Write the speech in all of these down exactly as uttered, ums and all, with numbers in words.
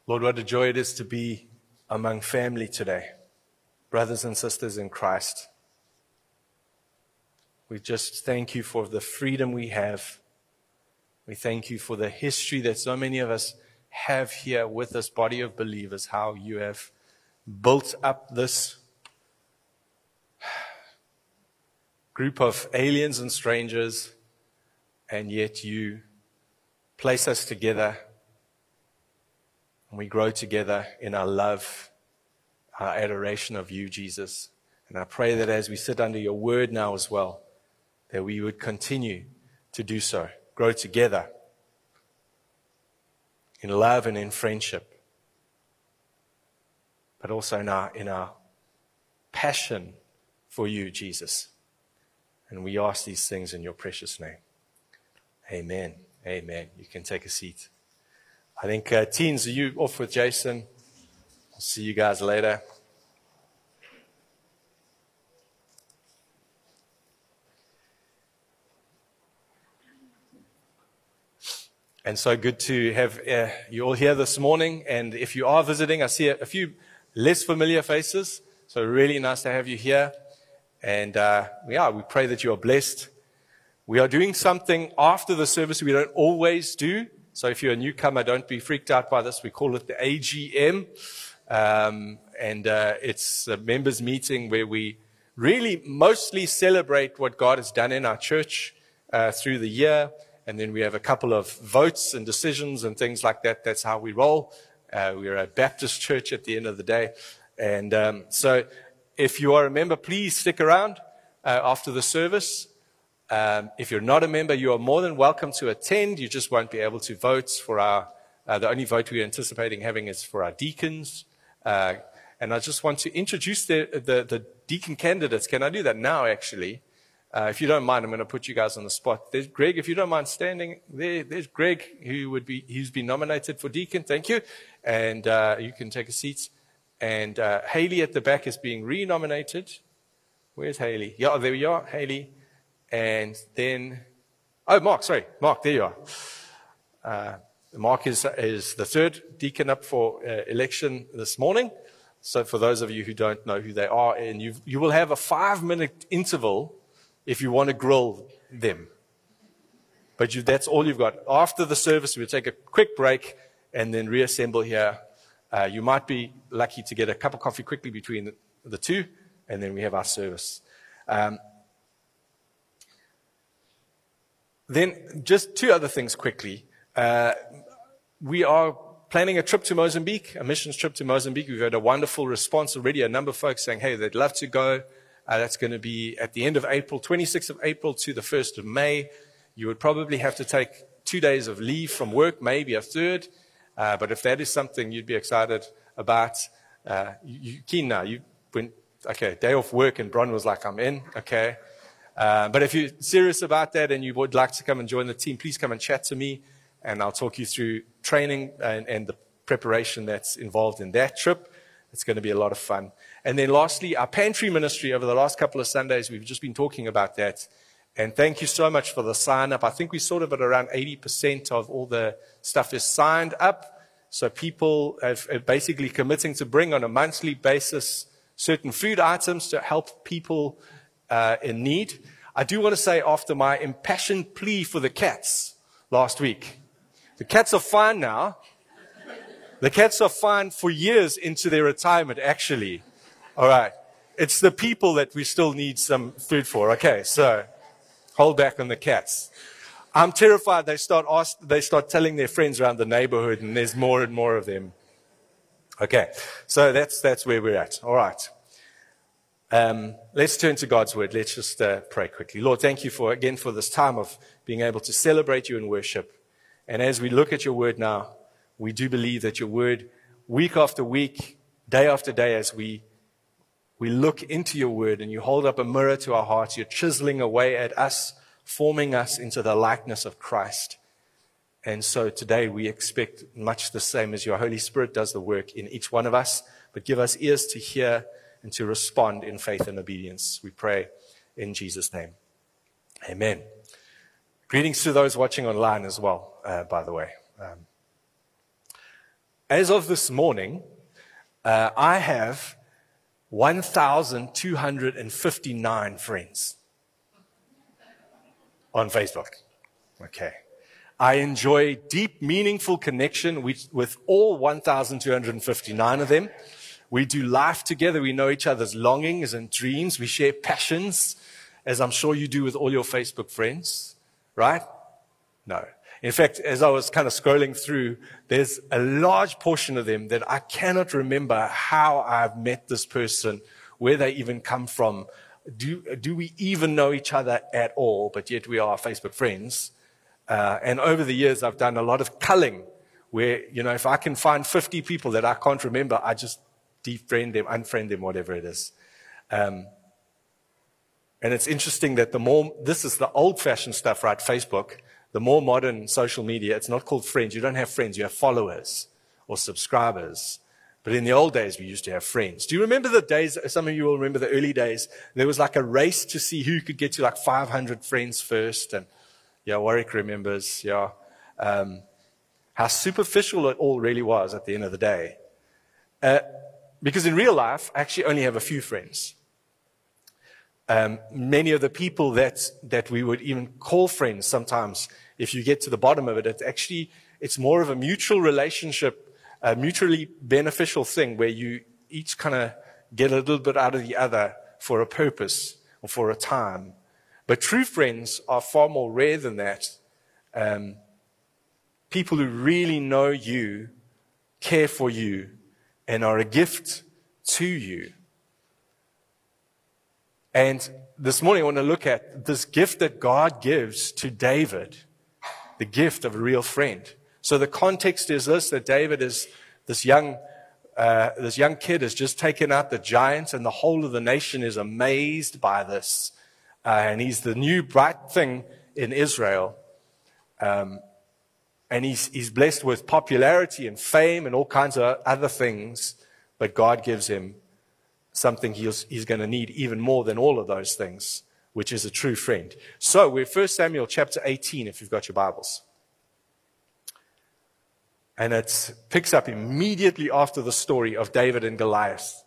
Lord, what a joy it is to be among family today, brothers and sisters in Christ. We just thank you for the freedom we have. We thank you for the history that so many of us have here with this body of believers, how you have built up this group of aliens and strangers, and yet you place us together and we grow together in our love, our adoration of you, Jesus. And I pray that as we sit under your word now as well, that we would continue to do so, grow together in love and in friendship, but also in our, in our passion for you, Jesus. And we ask these things in your precious name. Amen. Amen. You can take a seat. I think, uh, teens, are you off with Jason? I'll see you guys later. And so good to have uh, you all here this morning. And if you are visiting, I see a, a few less familiar faces. So really nice to have you here. And uh, yeah, we pray that you are blessed. We are doing something after the service we don't always do. So if you're a newcomer, don't be freaked out by this. We call it the A G M. Um, and uh, it's a members meeting where we really mostly celebrate what God has done in our church uh, through the year. And then we have a couple of votes and decisions and things like that. That's how we roll. Uh, we're a Baptist church at the end of the day. And um, so if you are a member, please stick around uh, after the service. Um, if you're not a member, you are more than welcome to attend. You just won't be able to vote for our, uh, the only vote we're anticipating having is for our deacons. Uh, and I just want to introduce the, the, the deacon candidates. Can I do that now, actually? Uh, if you don't mind, I'm going to put you guys on the spot. There's Greg, if you don't mind standing there. There's Greg, who would be, who's been nominated for deacon. Thank you. And uh, you can take a seat. And uh, Haley at the back is being re-nominated. Where's Haley? Yeah, there you are, Haley. And then, oh, Mark, sorry, Mark, there you are. Uh, Mark is, is the third deacon up for uh, election this morning. So for those of you who don't know who they are, and you you will have a five-minute interval if you want to grill them. But you, that's all you've got. After the service, we'll take a quick break and then reassemble here. Uh, you might be lucky to get a cup of coffee quickly between the, the two, and then we have our service. Um, then just two other things quickly. Uh, we are planning a trip to Mozambique, a missions trip to Mozambique. We've had a wonderful response already. A number of folks saying, hey, they'd love to go. Uh, that's going to be at the end of April, twenty-sixth of April to the first of May. You would probably have to take two days of leave from work, maybe a third. Uh, but if that is something you'd be excited about, uh, you, you keen now. You went, okay, day off work, and Bron was like, I'm in, okay. Uh, but if you're serious about that and you would like to come and join the team, please come and chat to me, and I'll talk you through training and, and the preparation that's involved in that trip. It's going to be a lot of fun. And then lastly, our pantry ministry. Over the last couple of Sundays, we've just been talking about that. And thank you so much for the sign up. I think we sort of at around eighty percent of all the stuff is signed up. So people have, are basically committing to bring on a monthly basis certain food items to help people uh, in need. I do want to say, after my impassioned plea for the cats last week, the cats are fine now. The cats are fine for years into their retirement, actually. All right. It's the people that we still need some food for. Okay, so hold back on the cats. I'm terrified they start ask, they start telling their friends around the neighborhood, and there's more and more of them. Okay, so that's that's where we're at. All right. Um, let's turn to God's word. Let's just uh, pray quickly. Lord, thank you for again for this time of being able to celebrate you in worship. And as we look at your word now, we do believe that your word, week after week, day after day, as we we look into your word and you hold up a mirror to our hearts, you're chiseling away at us, forming us into the likeness of Christ. And so today we expect much the same as your Holy Spirit does the work in each one of us, but give us ears to hear and to respond in faith and obedience. We pray in Jesus' name. Amen. Greetings to those watching online as well, uh, by the way. Um, as of this morning, uh, I have one thousand two hundred fifty-nine friends on Facebook. Okay. I enjoy deep, meaningful connection with, with all one thousand two hundred fifty-nine of them. We do life together. We know each other's longings and dreams. We share passions, as I'm sure you do with all your Facebook friends, right? No. In fact, as I was kind of scrolling through, there's a large portion of them that I cannot remember how I've met this person, where they even come from. Do, do we even know each other at all? But yet we are Facebook friends. Uh, and over the years, I've done a lot of culling where, you know, if I can find fifty people that I can't remember, I just defriend them, unfriend them, whatever it is. Um, and it's interesting that the more, this is the old-fashioned stuff, right, Facebook, the more modern social media, it's not called friends. You don't have friends, you have followers or subscribers. But in the old days, we used to have friends. Do you remember the days, some of you will remember the early days, there was like a race to see who could get to like five hundred friends first, and yeah, Warwick remembers, yeah, um, how superficial it all really was at the end of the day. Uh, because in real life, I actually only have a few friends. Um, many of the people that, that we would even call friends sometimes, if you get to the bottom of it, it's actually, it's more of a mutual relationship, a mutually beneficial thing where you each kind of get a little bit out of the other for a purpose or for a time. But true friends are far more rare than that. Um, people who really know you, care for you, and are a gift to you. And this morning I want to look at this gift that God gives to David, the gift of a real friend. So the context is this, that David is this young, uh, this young kid has just taken out the giants, and the whole of the nation is amazed by this. Uh, and he's the new bright thing in Israel. Um, and he's, he's blessed with popularity and fame and all kinds of other things. But God gives him something he's, he's going to need even more than all of those things, which is a true friend. So we're First Samuel chapter eighteen, if you've got your Bibles. And it picks up immediately after the story of David and Goliath.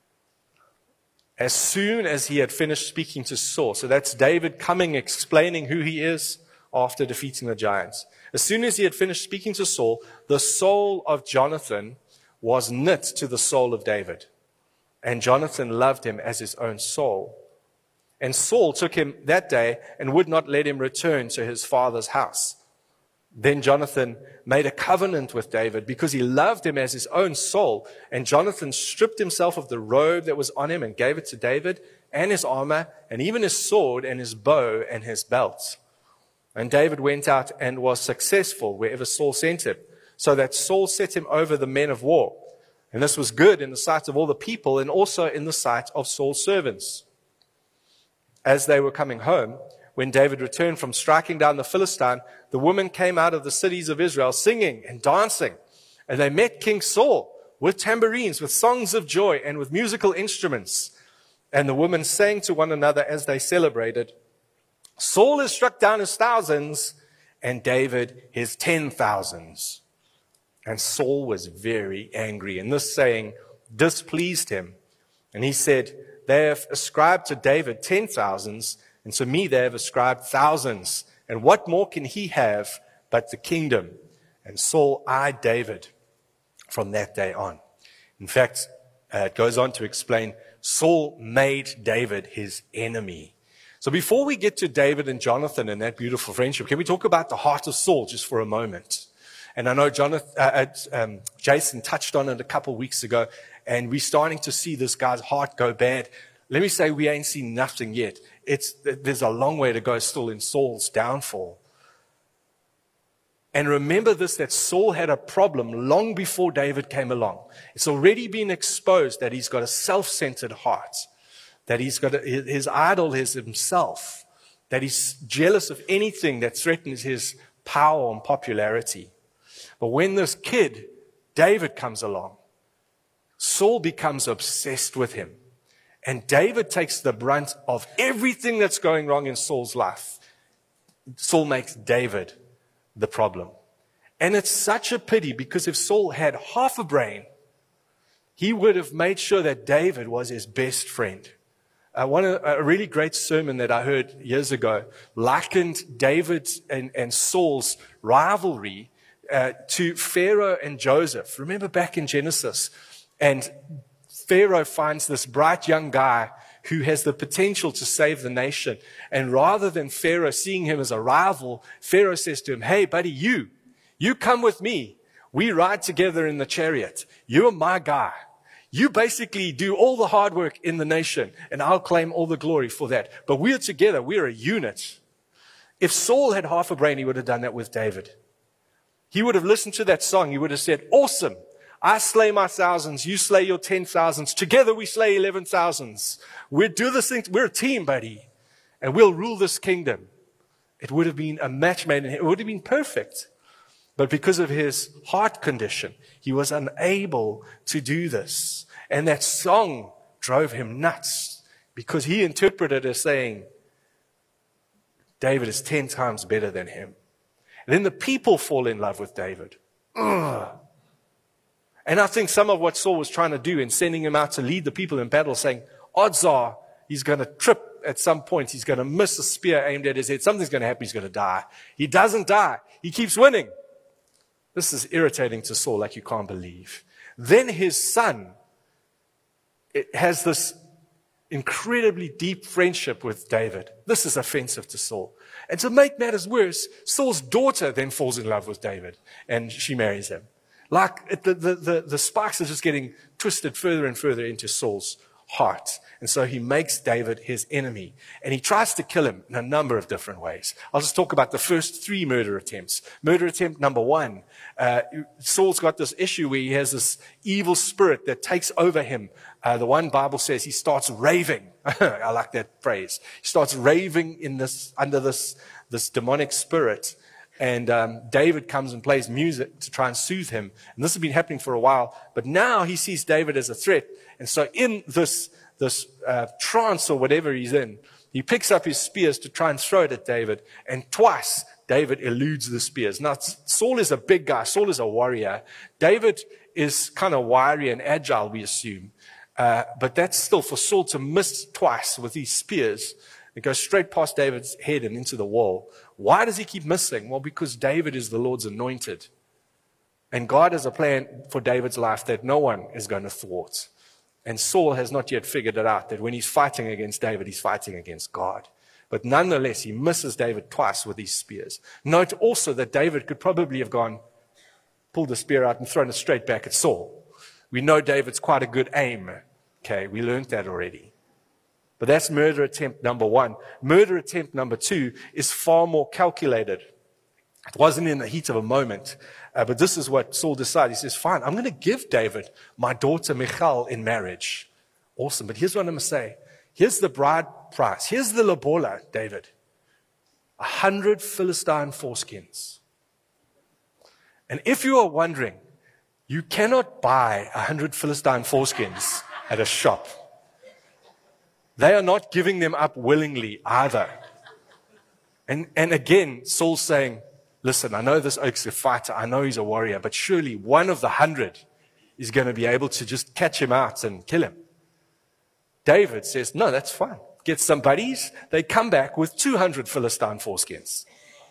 As soon as he had finished speaking to Saul, so that's David coming, explaining who he is after defeating the giants. As soon as he had finished speaking to Saul, the soul of Jonathan was knit to the soul of David. And Jonathan loved him as his own soul. And Saul took him that day and would not let him return to his father's house. Then Jonathan made a covenant with David because he loved him as his own soul. And Jonathan stripped himself of the robe that was on him and gave it to David, and his armor, and even his sword, and his bow, and his belt. And David went out and was successful wherever Saul sent him, so that Saul set him over the men of war. And this was good in the sight of all the people, and also in the sight of Saul's servants. As they were coming home, when David returned from striking down the Philistine, the women came out of the cities of Israel singing and dancing. And they met King Saul with tambourines, with songs of joy, and with musical instruments. And the women sang to one another as they celebrated, Saul has struck down his thousands, and David his ten thousands. And Saul was very angry, and this saying displeased him. And he said, they have ascribed to David ten thousands, and to me they have ascribed thousands. And what more can he have but the kingdom? And Saul eyed David from that day on. In fact, uh, it goes on to explain, Saul made David his enemy. So before we get to David and Jonathan and that beautiful friendship, can we talk about the heart of Saul just for a moment? And I know Jonathan, uh, um, Jason touched on it a couple of weeks ago, and we're starting to see this guy's heart go bad. Let me say we ain't seen nothing yet. It's, there's a long way to go still in Saul's downfall. And remember this, that Saul had a problem long before David came along. It's already been exposed that he's got a self-centered heart, that he's got a, his idol is himself, that he's jealous of anything that threatens his power and popularity. But when this kid, David, comes along, Saul becomes obsessed with him. And David takes the brunt of everything that's going wrong in Saul's life. Saul makes David the problem. And it's such a pity, because if Saul had half a brain, he would have made sure that David was his best friend. Uh, one a really great sermon that I heard years ago likened David and, and Saul's rivalry uh, to Pharaoh and Joseph. Remember back in Genesis, and Pharaoh finds this bright young guy who has the potential to save the nation. And rather than Pharaoh seeing him as a rival, Pharaoh says to him, "Hey, buddy, you, you come with me. We ride together in the chariot. You're my guy. You basically do all the hard work in the nation, and I'll claim all the glory for that. But we're together. We're a unit." If Saul had half a brain, he would have done that with David. He would have listened to that song. He would have said, "Awesome. I slay my thousands. You slay your ten thousands. Together we slay eleven thousands. We'll do this thing. We're a team, buddy. And we'll rule this kingdom." It would have been a match made in heaven. It would have been perfect. But because of his heart condition, he was unable to do this. And that song drove him nuts, because he interpreted it as saying, David is ten times better than him. And then the people fall in love with David. Ugh. And I think some of what Saul was trying to do in sending him out to lead the people in battle, saying, odds are he's going to trip at some point. He's going to miss a spear aimed at his head. Something's going to happen. He's going to die. He doesn't die. He keeps winning. This is irritating to Saul like you can't believe. Then his son it has this incredibly deep friendship with David. This is offensive to Saul. And to make matters worse, Saul's daughter then falls in love with David, and she marries him. Like the, the, the, the sparks are just getting twisted further and further into Saul's heart. And so he makes David his enemy. And he tries to kill him in a number of different ways. I'll just talk about the first three murder attempts. Murder attempt number one. Uh, Saul's got this issue where he has this evil spirit that takes over him. Uh, the one Bible says he starts raving. I like that phrase. He starts raving in this, under this, this demonic spirit. And um, David comes and plays music to try and soothe him. And this has been happening for a while. But now he sees David as a threat. And so in this, this uh, trance or whatever he's in, he picks up his spears to try and throw it at David. And twice, David eludes the spears. Now, Saul is a big guy. Saul is a warrior. David is kind of wiry and agile, we assume. Uh, but that's still for Saul to miss twice with these spears. It goes straight past David's head and into the wall. Why does he keep missing? Well, because David is the Lord's anointed. And God has a plan for David's life that no one is going to thwart. And Saul has not yet figured it out, that when he's fighting against David, he's fighting against God. But nonetheless, he misses David twice with these spears. Note also that David could probably have gone, pulled the spear out and thrown it straight back at Saul. We know David's quite a good aim. Okay, we learned that already. But that's murder attempt number one. Murder attempt number two is far more calculated. It wasn't in the heat of a moment. Uh, but this is what Saul decided. He says, fine, I'm going to give David my daughter Michal in marriage. Awesome. But here's what I'm going to say. Here's the bride price. Here's the lobola, David. A hundred Philistine foreskins. And if you are wondering, you cannot buy a hundred Philistine foreskins at a shop. They are not giving them up willingly either. And, and again, Saul's saying, listen, I know this oak's a fighter. I know he's a warrior, but surely one of the hundred is going to be able to just catch him out and kill him. David says, no, that's fine. Get some buddies. They come back with two hundred Philistine foreskins,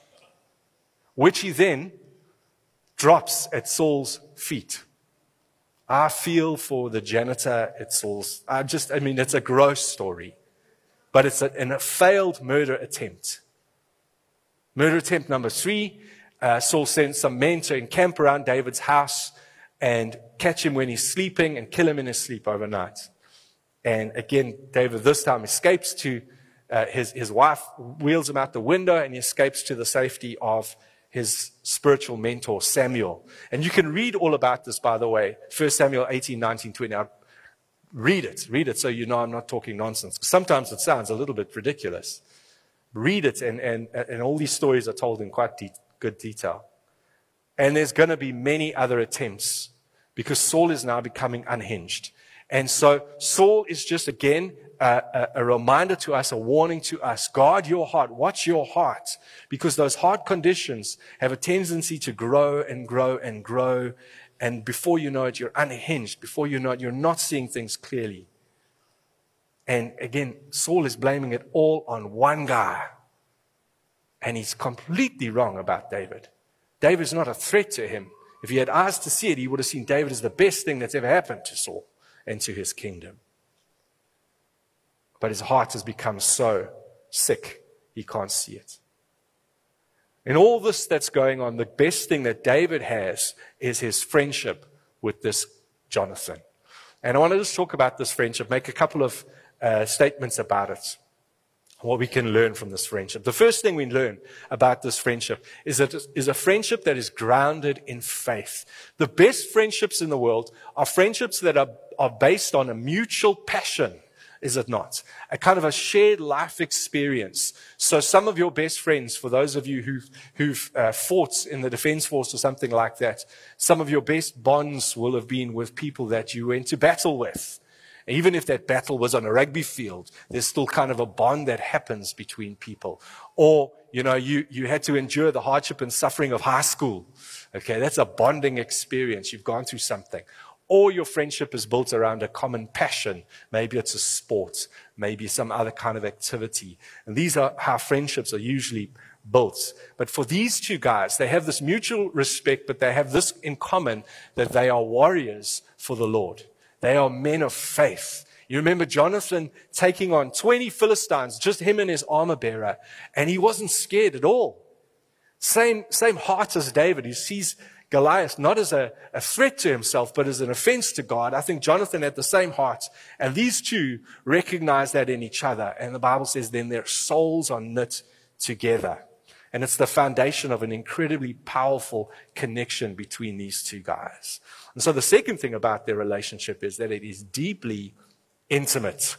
which he then drops at Saul's feet. I feel for the janitor at Saul's. I just, I mean, it's a gross story, but it's a, in a failed murder attempt. Murder attempt number three, uh, Saul sends some men to encamp around David's house and catch him when he's sleeping and kill him in his sleep overnight. And again, David this time escapes to, uh, his, his wife wheels him out the window and he escapes to the safety of his spiritual mentor, Samuel. And you can read all about this, by the way, First Samuel eighteen, nineteen, twenty. Now, read it. Read it so you know I'm not talking nonsense. Sometimes it sounds a little bit ridiculous. Read it, and, and, and all these stories are told in quite de- good detail. And there's going to be many other attempts because Saul is now becoming unhinged. And so Saul is just, again, a, a, a reminder to us, a warning to us. Guard your heart. Watch your heart. Because those heart conditions have a tendency to grow and grow and grow. And before you know it, you're unhinged. Before you know it, you're not seeing things clearly. And again, Saul is blaming it all on one guy. And he's completely wrong about David. David's not a threat to him. If he had eyes to see it, he would have seen David as the best thing that's ever happened to Saul and to his kingdom. But his heart has become so sick, he can't see it. In all this that's going on, the best thing that David has is his friendship with this Jonathan. And I want to just talk about this friendship, make a couple of uh, statements about it, what we can learn from this friendship. The first thing we learn about this friendship is that it is a friendship that is grounded in faith. The best friendships in the world are friendships that are, are based on a mutual passion, is it not? A kind of a shared life experience. So some of your best friends, for those of you who've, who've uh, fought in the Defense Force or something like that, some of your best bonds will have been with people that you went to battle with. Even if that battle was on a rugby field, there's still kind of a bond that happens between people. Or, you know, you, you had to endure the hardship and suffering of high school. Okay, that's a bonding experience. You've gone through something. Or your friendship is built around a common passion. Maybe it's a sport, maybe some other kind of activity. And these are how friendships are usually built. But for these two guys, they have this mutual respect, but they have this in common, that they are warriors for the Lord. They are men of faith. You remember Jonathan taking on twenty Philistines, just him and his armor bearer, and he wasn't scared at all. Same, same heart as David. He sees Goliath not as a, a threat to himself, but as an offense to God. I think Jonathan had the same heart. And these two recognize that in each other. And the Bible says then their souls are knit together. And it's the foundation of an incredibly powerful connection between these two guys. And so the second thing about their relationship is that it is deeply intimate.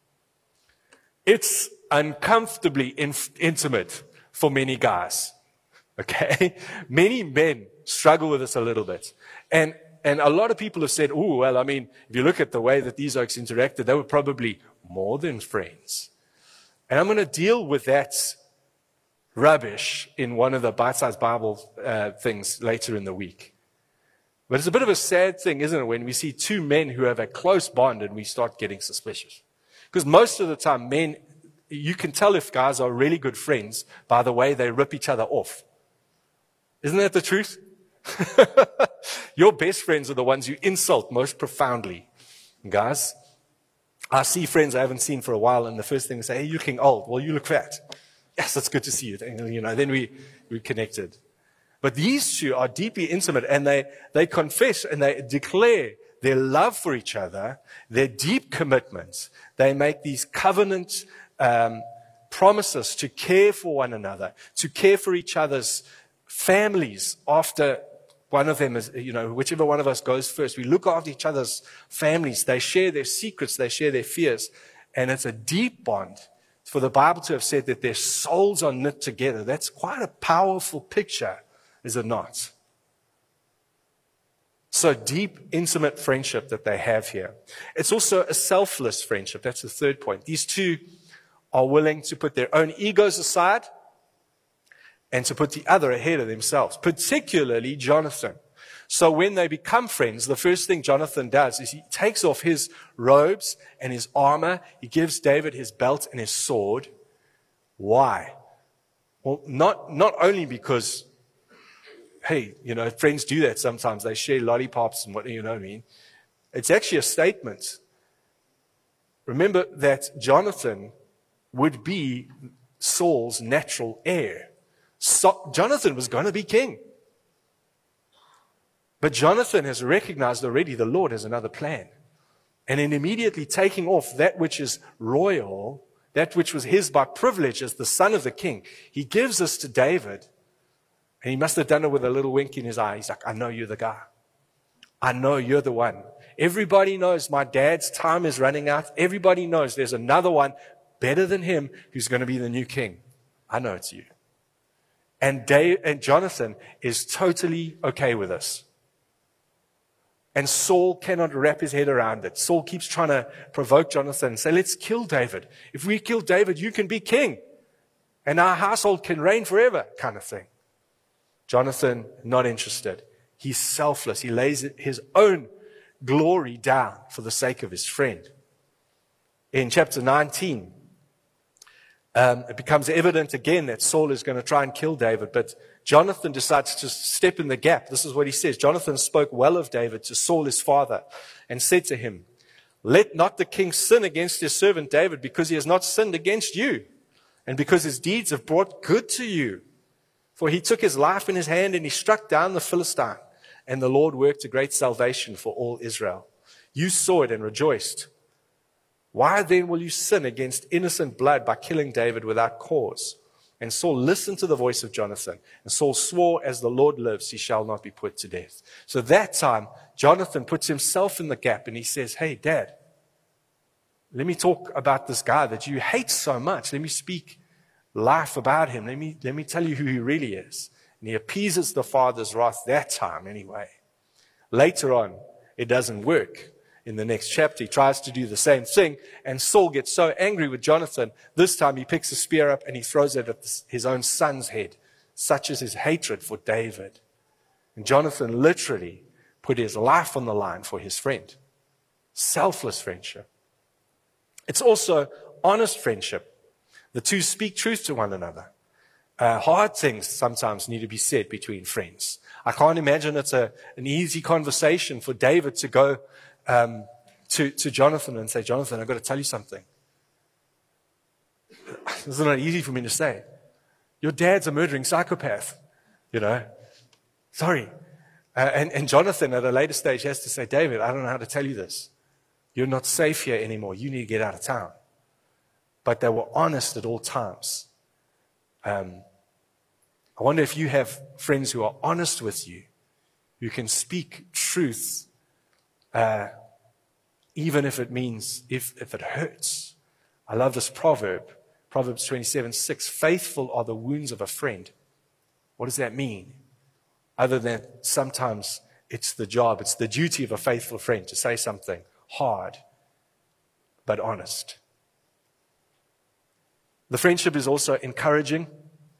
It's uncomfortably in- intimate for many guys. Okay? Many men struggle with this a little bit. And and a lot of people have said, oh, well, I mean, if you look at the way that these oaks interacted, they were probably more than friends. And I'm going to deal with that rubbish in one of the bite-sized Bible uh, things later in the week. But it's a bit of a sad thing, isn't it, when we see two men who have a close bond and we start getting suspicious. Because most of the time, men, you can tell if guys are really good friends by the way they rip each other off. Isn't that the truth? Your best friends are the ones you insult most profoundly. Guys, I see friends I haven't seen for a while, and the first thing they say, hey, you're looking old. Well, you look fat. Yes, that's good to see you. And, you know, then we, we connected. But these two are deeply intimate, and they, they confess and they declare their love for each other, their deep commitments. They make these covenant um, promises to care for one another, to care for each other's families after one of them is, you know, whichever one of us goes first. We look after each other's families. They share their secrets. They share their fears. And it's a deep bond. For the Bible to have said that their souls are knit together, that's quite a powerful picture, is it not? So deep, intimate friendship that they have here. It's also a selfless friendship. That's the third point. These two are willing to put their own egos aside and to put the other ahead of themselves, particularly Jonathan. So when they become friends, the first thing Jonathan does is he takes off his robes and his armor. He gives David his belt and his sword. Why? Well, not, not only because, hey, you know, friends do that sometimes. They share lollipops and what, you know what I mean? It's actually a statement. Remember that Jonathan would be Saul's natural heir. So, Jonathan was going to be king. But Jonathan has recognized already the Lord has another plan. And in immediately taking off that which is royal, that which was his by privilege as the son of the king, he gives this to David. And he must have done it with a little wink in his eye. He's like, I know you're the guy. I know you're the one. Everybody knows my dad's time is running out. Everybody knows there's another one better than him who's going to be the new king. I know it's you. And Dave, and Jonathan is totally okay with this. And Saul cannot wrap his head around it. Saul keeps trying to provoke Jonathan and say, let's kill David. If we kill David, you can be king. And our household can reign forever, kind of thing. Jonathan, not interested. He's selfless. He lays his own glory down for the sake of his friend. In chapter nineteen, um, it becomes evident again that Saul is going to try and kill David, but Jonathan decides to step in the gap. This is what he says. Jonathan spoke well of David to Saul his father and said to him, let not the king sin against his servant David, because he has not sinned against you, and because his deeds have brought good to you. For he took his life in his hand and he struck down the Philistine, and the Lord worked a great salvation for all Israel. You saw it and rejoiced. Why then will you sin against innocent blood by killing David without cause? And Saul listened to the voice of Jonathan. And Saul swore, as the Lord lives, he shall not be put to death. So that time, Jonathan puts himself in the gap and he says, hey, Dad, let me talk about this guy that you hate so much. Let me speak life about him. Let me, let me tell you who he really is. And he appeases the father's wrath that time anyway. Later on, it doesn't work. In the next chapter, he tries to do the same thing, and Saul gets so angry with Jonathan, this time he picks a spear up and he throws it at his own son's head. Such is his hatred for David. And Jonathan literally put his life on the line for his friend. Selfless friendship. It's also honest friendship. The two speak truth to one another. Uh, hard things sometimes need to be said between friends. I can't imagine it's a, an easy conversation for David to go Um, to, to Jonathan and say, Jonathan, I've got to tell you something. This is not easy for me to say. Your dad's a murdering psychopath, you know. Sorry. Uh, and, and Jonathan at a later stage has to say, David, I don't know how to tell you this. You're not safe here anymore. You need to get out of town. But they were honest at all times. Um, I wonder if you have friends who are honest with you, who can speak truth, Uh, even if it means, if, if it hurts. I love this proverb, Proverbs twenty-seven six, faithful are the wounds of a friend. What does that mean? Other than sometimes it's the job, it's the duty of a faithful friend to say something hard, but honest. The friendship is also encouraging.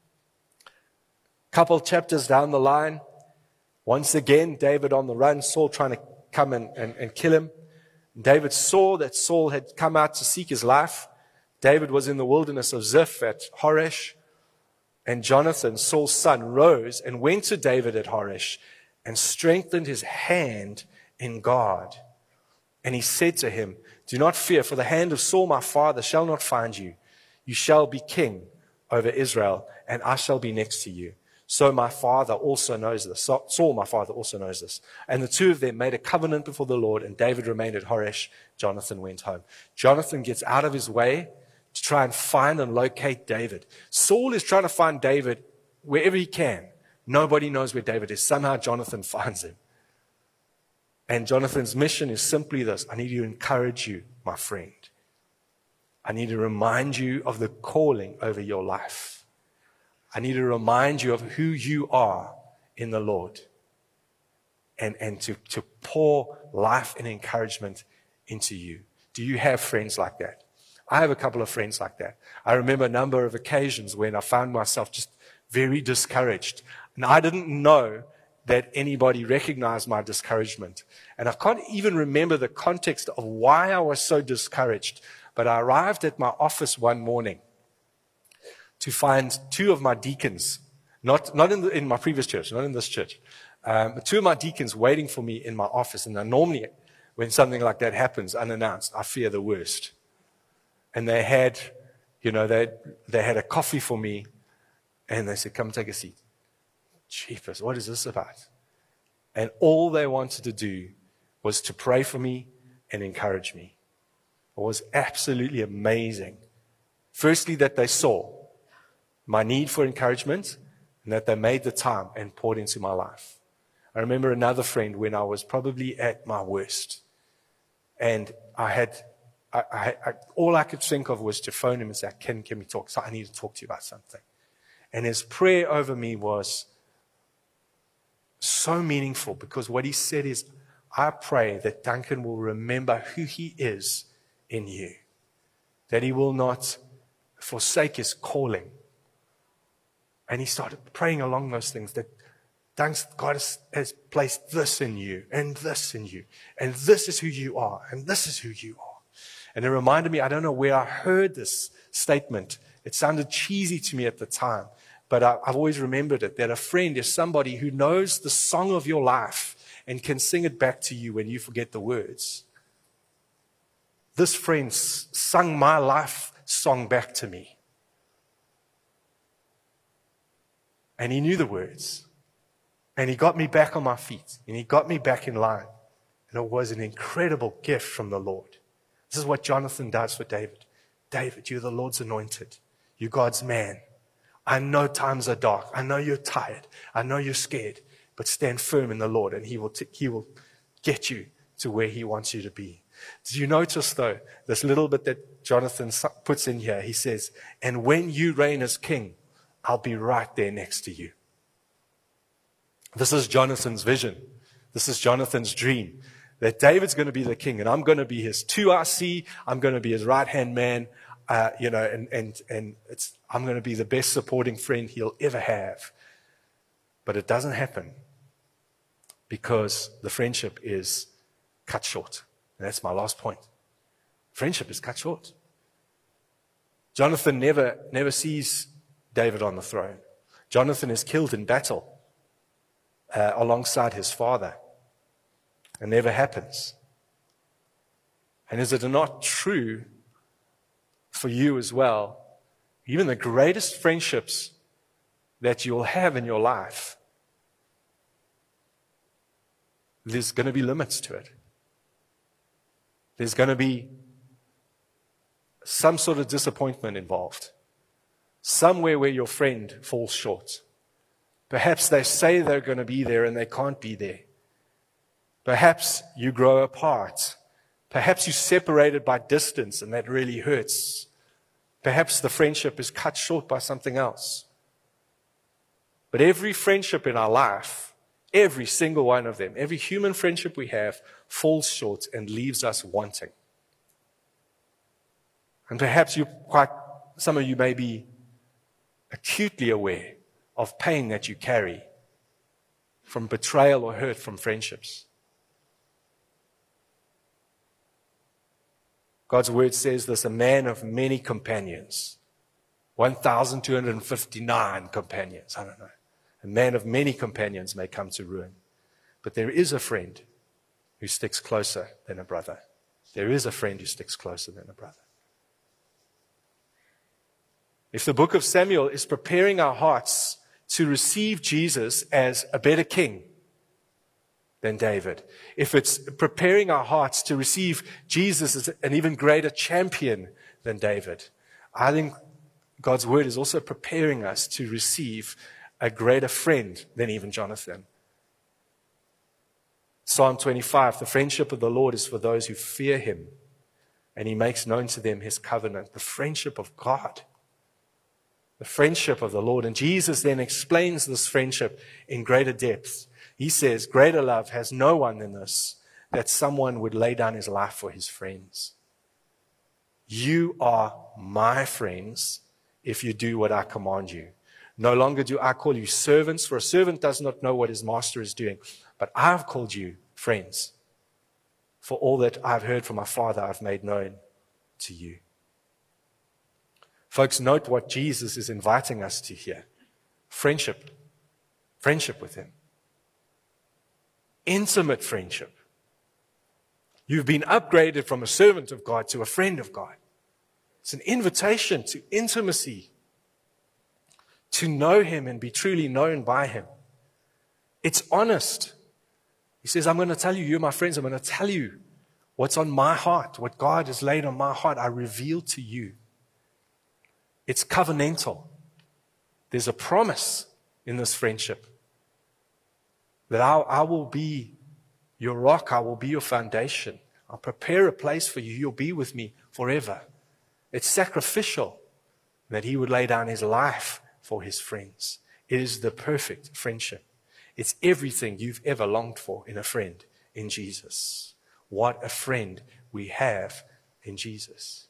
Couple chapters down the line, once again, David on the run, Saul trying to come and, and, and kill him. David saw that Saul had come out to seek his life. David was in the wilderness of Ziph at Horesh. And Jonathan, Saul's son, rose and went to David at Horesh and strengthened his hand in God. And he said to him, do not fear, for the hand of Saul my father shall not find you. You shall be king over Israel, and I shall be next to you. So my father also knows this. Saul, my father, also knows this. And the two of them made a covenant before the Lord, and David remained at Horesh. Jonathan went home. Jonathan gets out of his way to try and find and locate David. Saul is trying to find David wherever he can. Nobody knows where David is. Somehow Jonathan finds him. And Jonathan's mission is simply this. I need to encourage you, my friend. I need to remind you of the calling over your life. I need to remind you of who you are in the Lord, and, and to, to pour life and encouragement into you. Do you have friends like that? I have a couple of friends like that. I remember a number of occasions when I found myself just very discouraged. And I didn't know that anybody recognized my discouragement. And I can't even remember the context of why I was so discouraged. But I arrived at my office one morning to find two of my deacons, not, not in, the, in my previous church, not in this church, um, but two of my deacons waiting for me in my office. And I normally, when something like that happens unannounced, I fear the worst. And they had, you know, they, they had a coffee for me, and they said, come take a seat. Jeepers, what is this about? And all they wanted to do was to pray for me and encourage me. It was absolutely amazing. Firstly, that they saw my need for encouragement, and that they made the time and poured into my life. I remember another friend when I was probably at my worst. And I had, I, I, I, all I could think of was to phone him and say, can, can we talk? So I need to talk to you about something. And his prayer over me was so meaningful, because what he said is, I pray that Duncan will remember who he is in you, that he will not forsake his calling. And he started praying along those things, that thanks God has, has placed this in you, and this in you, and this is who you are, and this is who you are. And it reminded me, I don't know where I heard this statement. It sounded cheesy to me at the time, but I, I've always remembered it, that a friend is somebody who knows the song of your life and can sing it back to you when you forget the words. This friend s- sung my life song back to me. And he knew the words. And he got me back on my feet. And he got me back in line. And it was an incredible gift from the Lord. This is what Jonathan does for David. David, you're the Lord's anointed. You're God's man. I know times are dark. I know you're tired. I know you're scared. But stand firm in the Lord, and He will t- He will get you to where He wants you to be. Did you notice, though, this little bit that Jonathan puts in here? He says, and when you reign as king, I'll be right there next to you. This is Jonathan's vision. This is Jonathan's dream. That David's going to be the king, and I'm going to be his two R C. I'm going to be his right-hand man, uh, you know, and and and it's I'm going to be the best supporting friend he'll ever have. But it doesn't happen because the friendship is cut short. And that's my last point. Friendship is cut short. Jonathan never never sees David on the throne. Jonathan is killed in battle uh, alongside his father. It never happens. And is it not true for you as well? Even the greatest friendships that you'll have in your life, there's going to be limits to it. There's going to be some sort of disappointment involved. Somewhere where your friend falls short. Perhaps they say they're going to be there and they can't be there. Perhaps you grow apart. Perhaps you're separated by distance and that really hurts. Perhaps the friendship is cut short by something else. But every friendship in our life, every single one of them, every human friendship we have falls short and leaves us wanting. And perhaps you quite, some of you may be acutely aware of pain that you carry from betrayal or hurt from friendships. God's word says this, a man of many companions. one thousand two hundred fifty-nine companions, I don't know. A man of many companions may come to ruin. But there is a friend who sticks closer than a brother. There is a friend who sticks closer than a brother. If the book of Samuel is preparing our hearts to receive Jesus as a better king than David, if it's preparing our hearts to receive Jesus as an even greater champion than David, I think God's word is also preparing us to receive a greater friend than even Jonathan. Psalm twenty-five, the friendship of the Lord is for those who fear him, and he makes known to them his covenant. The friendship of God. The friendship of the Lord. And Jesus then explains this friendship in greater depth. He says, greater love has no one than this, that someone would lay down his life for his friends. You are my friends if you do what I command you. No longer do I call you servants, for a servant does not know what his master is doing. But I've called you friends. For all that I've heard from my Father, I've made known to you. Folks, note what Jesus is inviting us to here. Friendship. Friendship with him. Intimate friendship. You've been upgraded from a servant of God to a friend of God. It's an invitation to intimacy, to know him and be truly known by him. It's honest. He says, I'm going to tell you, you're my friends, I'm going to tell you what's on my heart, what God has laid on my heart, I reveal to you. It's covenantal. There's a promise in this friendship that I, I will be your rock, I will be your foundation. I'll prepare a place for you, you'll be with me forever. It's sacrificial that he would lay down his life for his friends. It is the perfect friendship. It's everything you've ever longed for in a friend, in Jesus. What a friend we have in Jesus.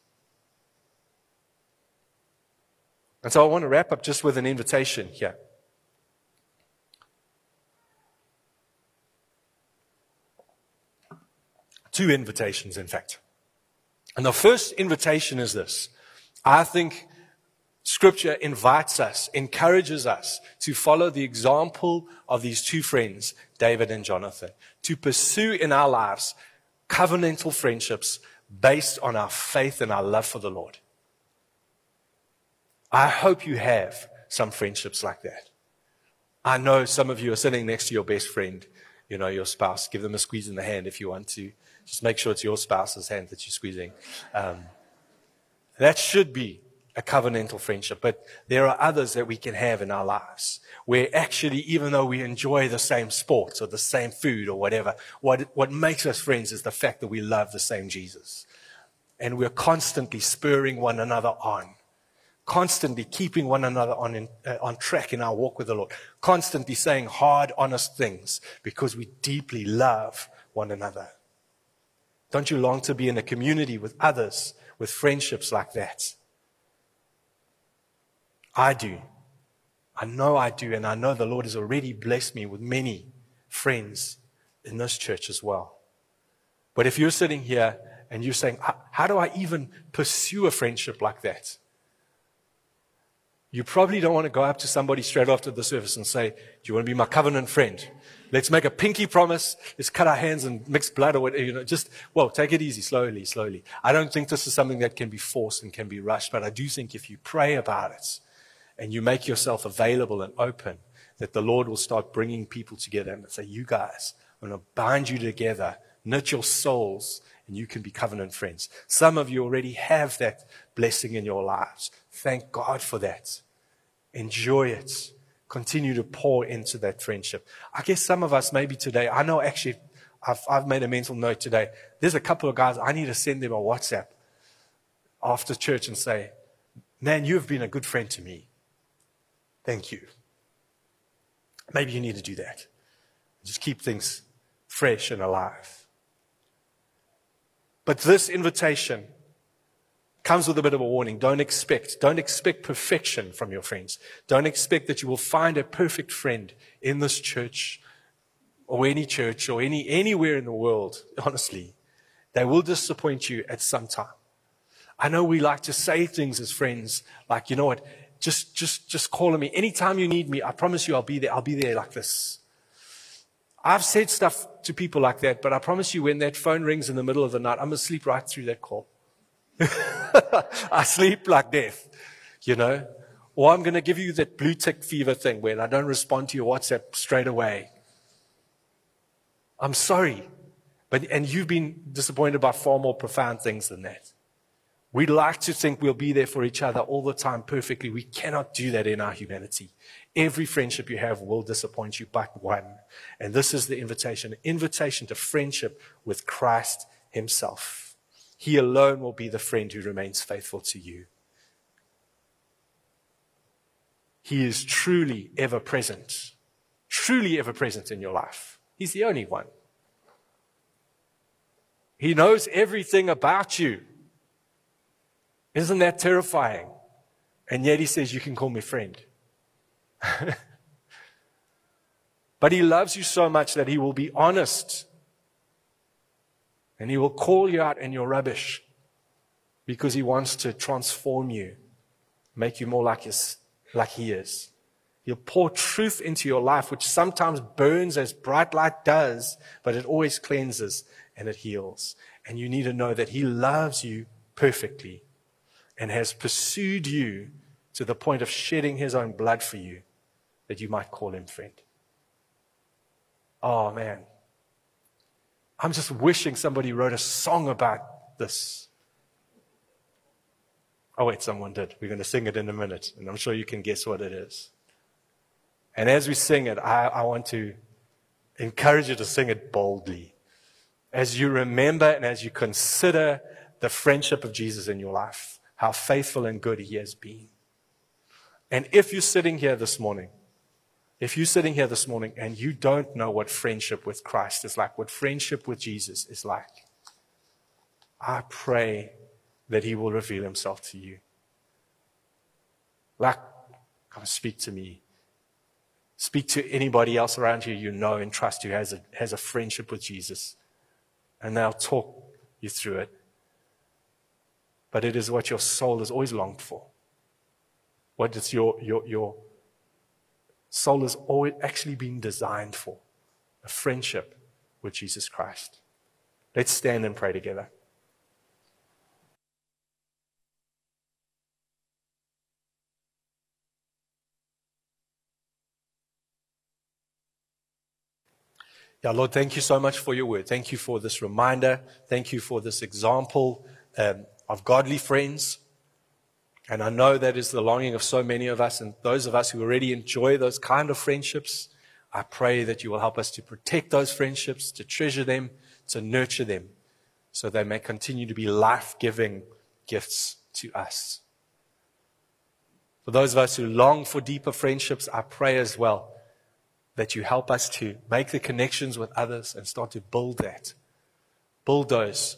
And so I want to wrap up just with an invitation here. Two invitations, in fact. And the first invitation is this. I think Scripture invites us, encourages us to follow the example of these two friends, David and Jonathan, to pursue in our lives covenantal friendships based on our faith and our love for the Lord. I hope you have some friendships like that. I know some of you are sitting next to your best friend, you know, your spouse. Give them a squeeze in the hand if you want to. Just make sure it's your spouse's hand that you're squeezing. Um, that should be a covenantal friendship, but there are others that we can have in our lives where actually, even though we enjoy the same sports or the same food or whatever, what, what makes us friends is the fact that we love the same Jesus. And we're constantly spurring one another on, constantly keeping one another on, in, uh, on track in our walk with the Lord, constantly saying hard, honest things because we deeply love one another. Don't you long to be in a community with others, with friendships like that? I do. I know I do, and I know the Lord has already blessed me with many friends in this church as well. But if you're sitting here and you're saying, how do I even pursue a friendship like that? You probably don't want to go up to somebody straight after the service and say, do you want to be my covenant friend? Let's make a pinky promise. Let's cut our hands and mix blood or whatever. You know, just, well, take it easy, slowly, slowly. I don't think this is something that can be forced and can be rushed, but I do think if you pray about it and you make yourself available and open, that the Lord will start bringing people together and say, you guys, I'm going to bind you together, knit your souls, and you can be covenant friends. Some of you already have that blessing in your lives. Thank God for that. Enjoy it. Continue to pour into that friendship. I guess some of us maybe today, I know actually, I've, I've made a mental note today. There's a couple of guys, I need to send them a WhatsApp after church and say, man, you've been a good friend to me. Thank you. Maybe you need to do that. Just keep things fresh and alive. But this invitation comes with a bit of a warning. Don't expect, don't expect perfection from your friends. Don't expect that you will find a perfect friend in this church or any church or any anywhere in the world, honestly. They will disappoint you at some time. I know we like to say things as friends like, you know what, just just just call on me. Anytime you need me, I promise you I'll be there. I'll be there like this. I've said stuff to people like that, but I promise you when that phone rings in the middle of the night, I'm going to sleep right through that call. I sleep like death, you know. Or I'm going to give you that blue tick fever thing where I don't respond to your WhatsApp straight away. I'm sorry. But and you've been disappointed about far more profound things than that. We like to think we'll be there for each other all the time perfectly. We cannot do that in our humanity. Every friendship you have will disappoint you but one. And this is the invitation, an invitation to friendship with Christ himself. He alone will be the friend who remains faithful to you. He is truly ever present, truly ever present in your life. He's the only one. He knows everything about you. Isn't that terrifying? And yet he says, you can call me friend. But he loves you so much that he will be honest. And he will call you out in your rubbish because he wants to transform you, make you more like his, like he is. He'll pour truth into your life, which sometimes burns as bright light does, but it always cleanses and it heals. And you need to know that he loves you perfectly and has pursued you to the point of shedding his own blood for you, that you might call him friend. Oh, man. I'm just wishing somebody wrote a song about this. Oh, wait, someone did. We're going to sing it in a minute, and I'm sure you can guess what it is. And as we sing it, I, I want to encourage you to sing it boldly. As you remember and as you consider the friendship of Jesus in your life, how faithful and good he has been. And if you're sitting here this morning If you're sitting here this morning and you don't know what friendship with Christ is like, what friendship with Jesus is like, I pray that He will reveal Himself to you. Like, come speak to me. Speak to anybody else around you you know and trust who has a, has a friendship with Jesus. And they'll talk you through it. But it is what your soul has always longed for. What it's your, your, your soul has always actually been designed for. A friendship with Jesus Christ. Let's stand and pray together. Yeah, Lord, thank you so much for your word. Thank you for this reminder. Thank you for this example um, of godly friends. And I know that is the longing of so many of us, and those of us who already enjoy those kind of friendships. I pray that you will help us to protect those friendships, to treasure them, to nurture them, so they may continue to be life-giving gifts to us. For those of us who long for deeper friendships, I pray as well that you help us to make the connections with others and start to build that. Build those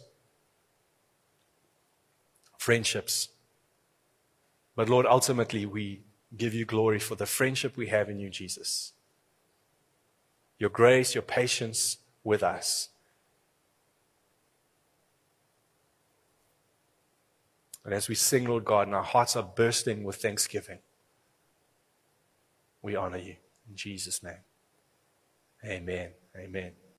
friendships. But Lord, ultimately we give you glory for the friendship we have in you, Jesus. Your grace, your patience with us. And as we sing, Lord God, and our hearts are bursting with thanksgiving, we honor you in Jesus' name. Amen. Amen.